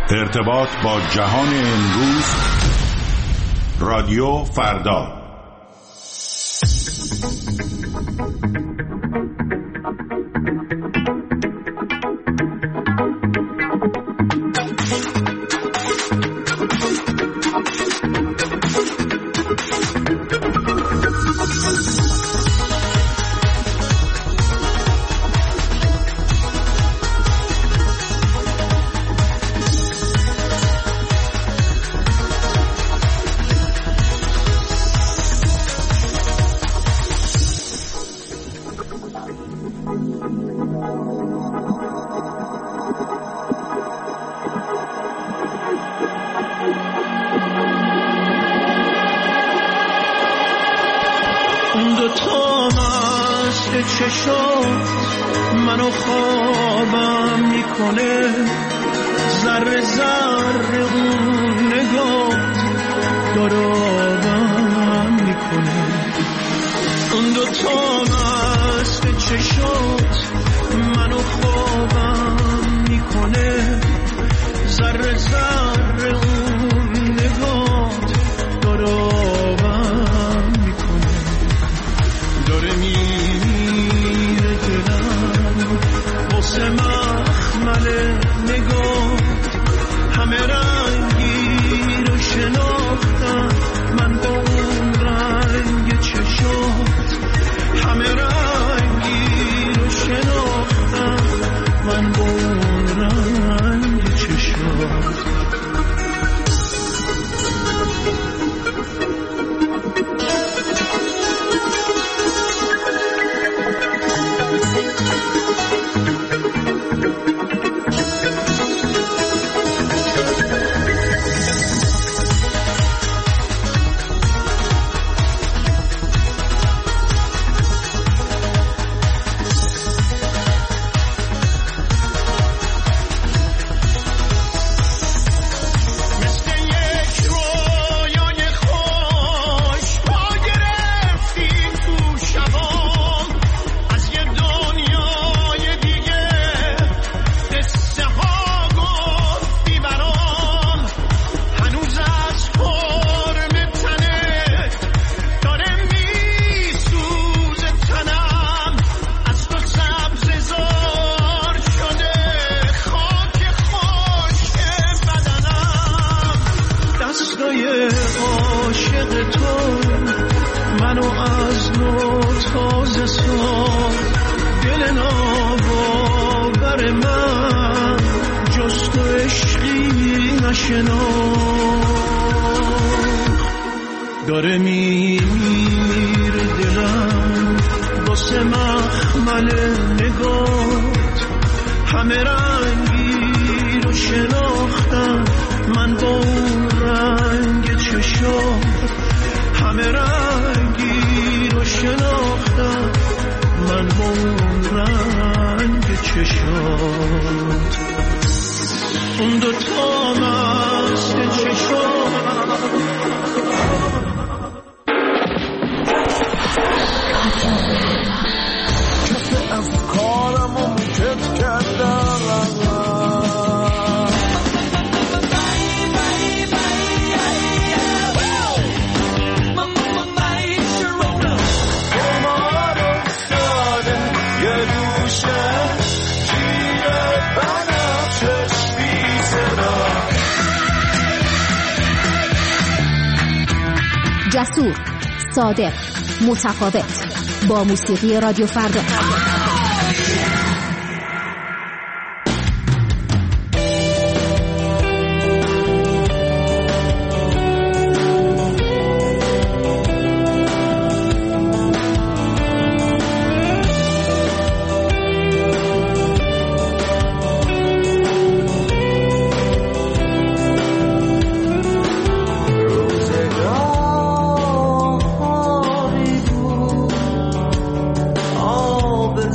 ارتباط با جهان امروز، رادیو فردا. منو خوابم میکنه، ذره ذره اون نگاه دارابم میکنه. اون دوتا مست چشات منو خوابم میکنه، ذره ذره اون نگاه دارابم میکنه. داره میره دلم واسه مخمل نگاه، همه رنگی رو شناختم من با اون رنگ چشات، همه رنگی رو شناختم من با اون رنگ چشات. داره میره دلم واسه مخمل نگات، همه رنگی رو شناختم من با اون رنگ چشات، همه رنگی رو شناختم من با اون رنگ چشات. اون دوتا مست چشات کسی از کارم رو میکت کردم، جسور، صادق، متفاوت، با موسیقی رادیو فردا. all the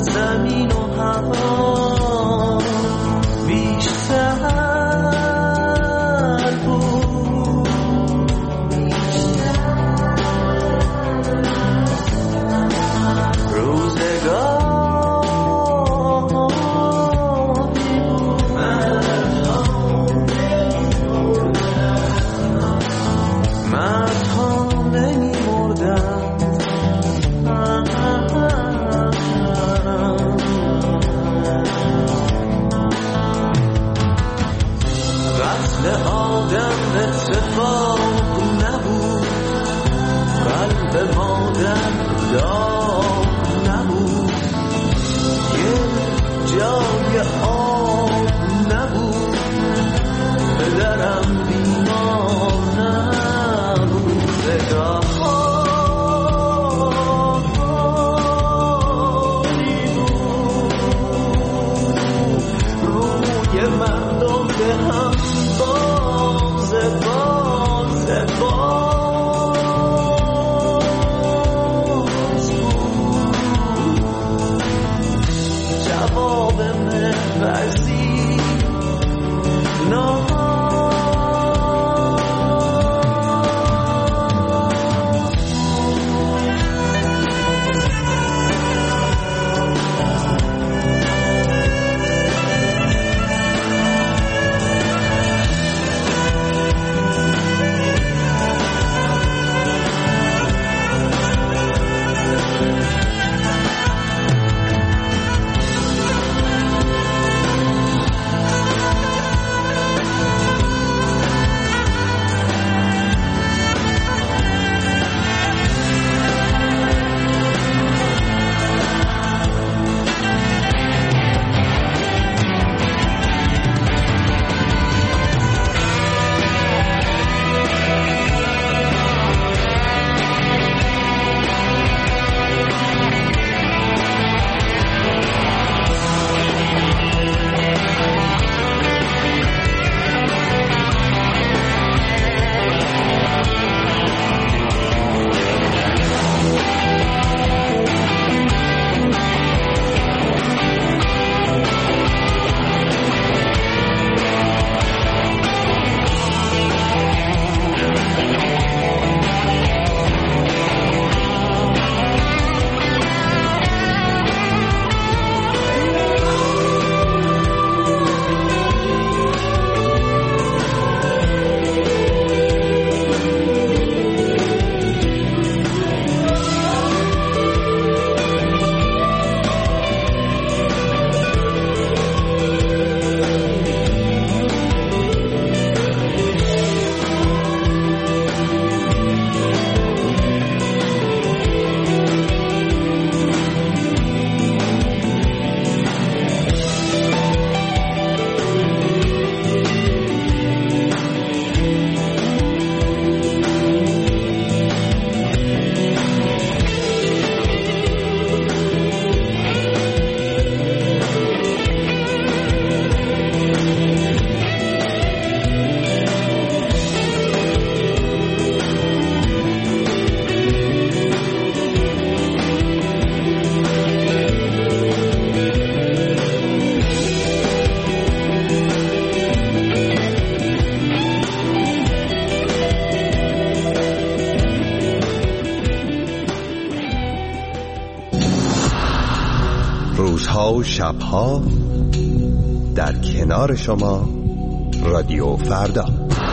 شبها در کنار شما رادیو فردا.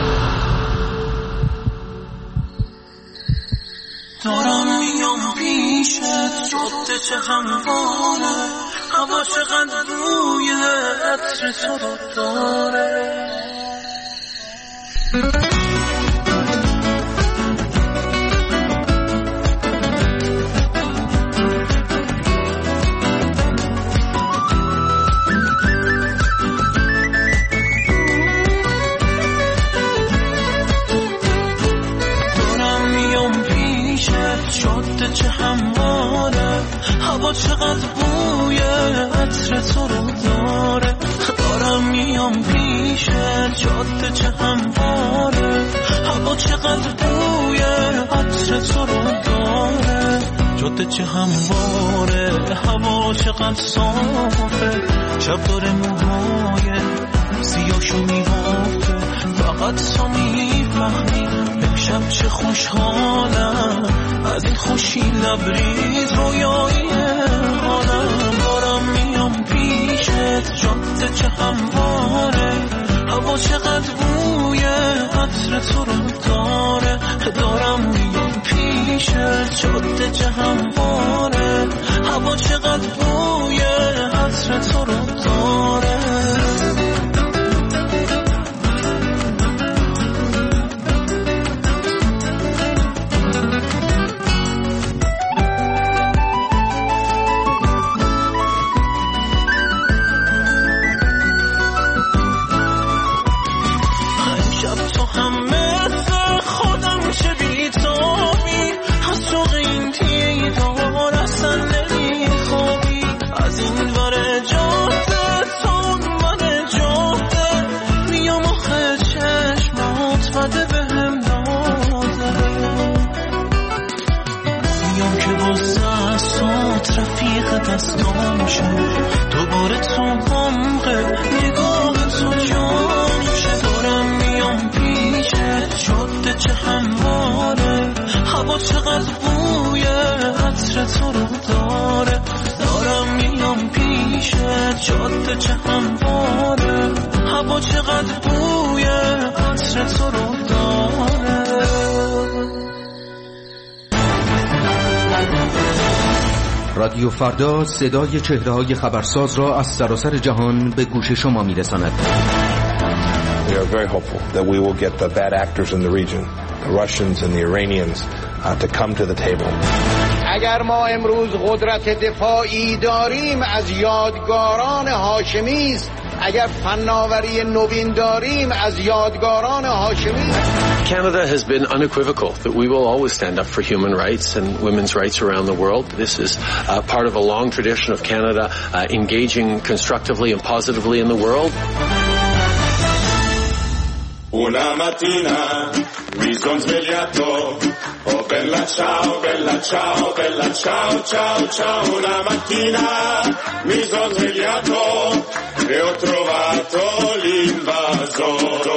دارم میام پیشت، جاده چه همواره، هوا چقدر روی عطر تو رو داره. جاده چه همواره، هوا چقدر بوی عطر تو رو داره. دارم میام پیشت، جاده چه همواره، هوا چقدر بوی عطر تو رو داره. جاده چه همواره، هوا چقدر صافه، شب داره موهای سیاهشو میبافه. فقط تو میفهمی امشب چه خوشحالم، از این خوشی لبریز رویایی حالم. دارم میام پیشت، جاده چه همواره، هوا چقدر بوی عطر تو رو داره. دارم میام پیشت، جاده چه همواره، هوا چقدر بوی عطر تو رو داره. دستام شد دوباره تو غمقه، نگاه تو جانشه. دارم میام پیشت، جاده چه همواره، هوا چقدر بوی عطر تو رو داره. دارم میام پیشت، جاده چه همواره، هوا چقدر بوی عطر تو رو داره. رادیو فردا صدای چهره‌های خبرساز را از سراسر جهان به گوش شما می‌رساند. We are very hopeful that we will get the bad actors in the region, the Russians and the Iranians, to come to the table. اگر ما امروز قدرت دفاعی داریم از یادگاران هاشمی است، اگر فناوری نوین داریم از یادگاران هاشمی. Canada has been unequivocal that we will always stand up for human rights and women's rights around the world. This is part of a long tradition of Canada engaging constructively and positively in the world. Una mattina mi son svegliato, oh bella ciao, bella ciao, bella ciao, ciao, ciao. Una mattina mi son svegliato e ho trovato l'invasore.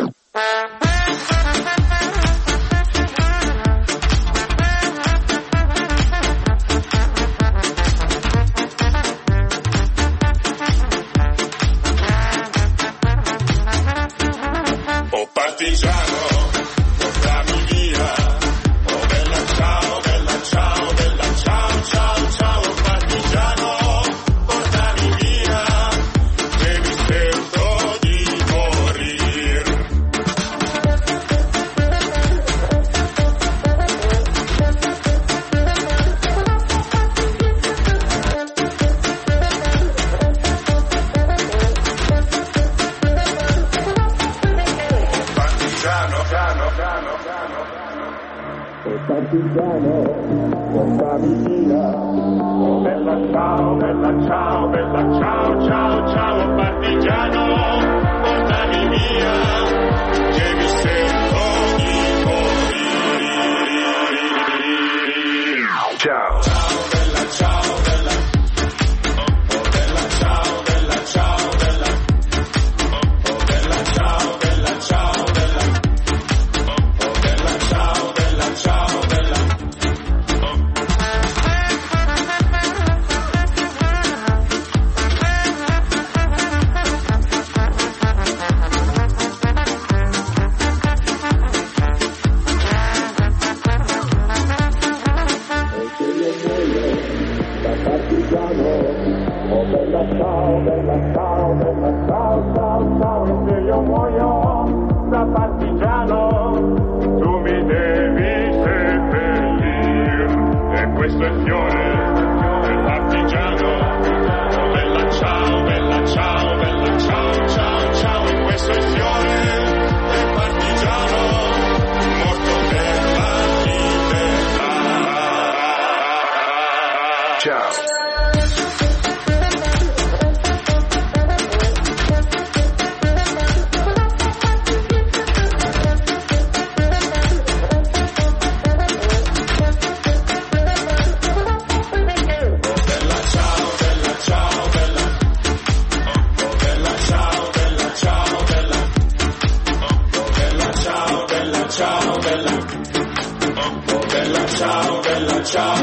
Oh partigiano, portami via. Oh bella ciao, bella ciao, bella ciao, ciao, ciao. Oh partigiano, portami via, che mi sento di morir. Partigiano, portami via. Oh bella ciao, bella ciao, bella ciao, ciao, ciao. Partigiano, portami via, che mi sento di morire. Ciao. Ciao, bella ciao, bella. Oh bella ciao, bella ciao, bella. Oh bella ciao, bella ciao, bella. Oh bella ciao, bella ciao, bella. forza partigiano, tu mi devi seppellir, e questo è il fiore del partigiano. Bella ciao, bella ciao, bella ciao, ciao, ciao, e questo è il fiore del partigiano, morto per la libertà. Ciao. Ciao, bella ciao.